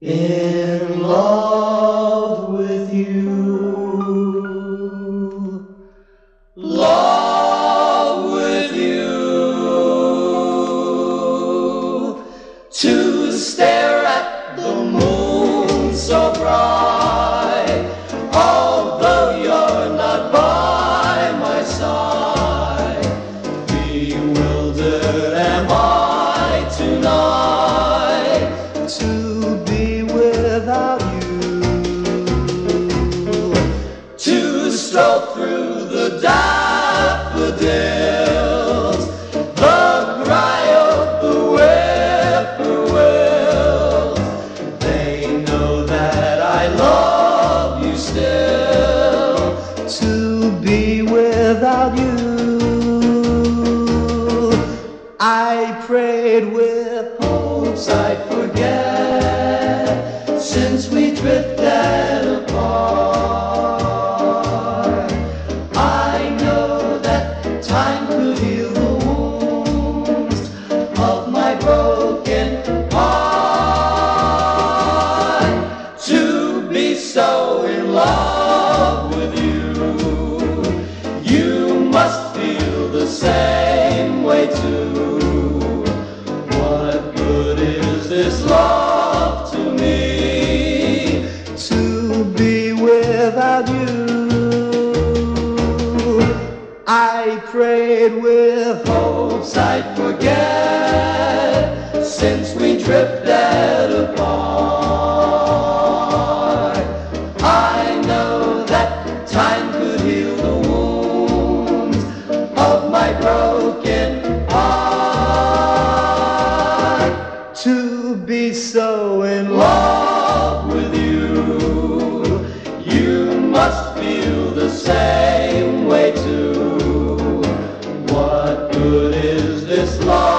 in love with you, love with you, to stare at the moon so bright, although you're not by my side. Bewildered am I tonight to be without you, to stroll through the daffodils, the cry of the whippoorwills. They know that I love you still, to be without you. I prayed with hopes I'd forget, since we drifted apart. I know that time could heal the wounds of my broken heart. To be so in love with you, you must feel the same way too. What good is this love to me, to be without you? I prayed with hopes I'd forget, since we drifted apart. I know that time could heal the wounds of my broken heart. To be so in love with you, you must feel the same way too. What good is this love?